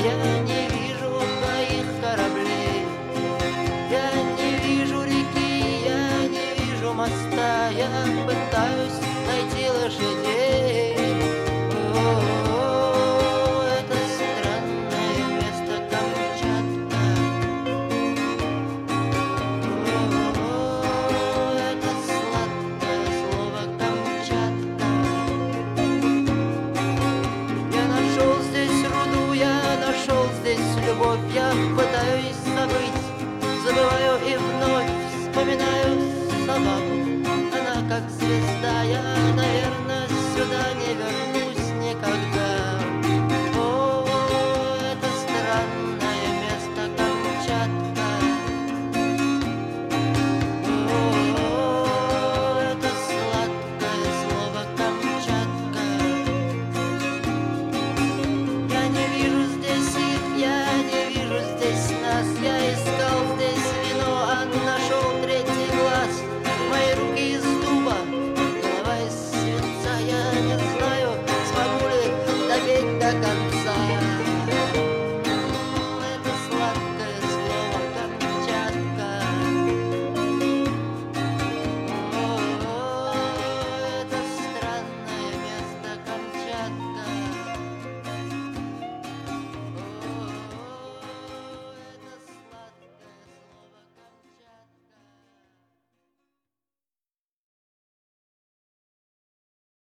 я не вижу твоих кораблей. Я не вижу реки, я не вижу моста, я пытаюсь найти лошадей. О, это странное место Камчатка. О, это сладкое слово Камчатка. Я нашел здесь руду, я нашел здесь любовь, я пытаюсь забыть, забываю и вновь вспоминаю собаку. Она как звезда, я, наверное, сюда не вернусь никогда. О, это странное место Камчатка. О, это сладкое слово Камчатка. Я не вижу здесь их, я не вижу здесь нас. Я искал здесь вино, а нашел третий глаз. Мои руки из дуба, голова из свинца. Я не знаю, смогу ли допеть до конца.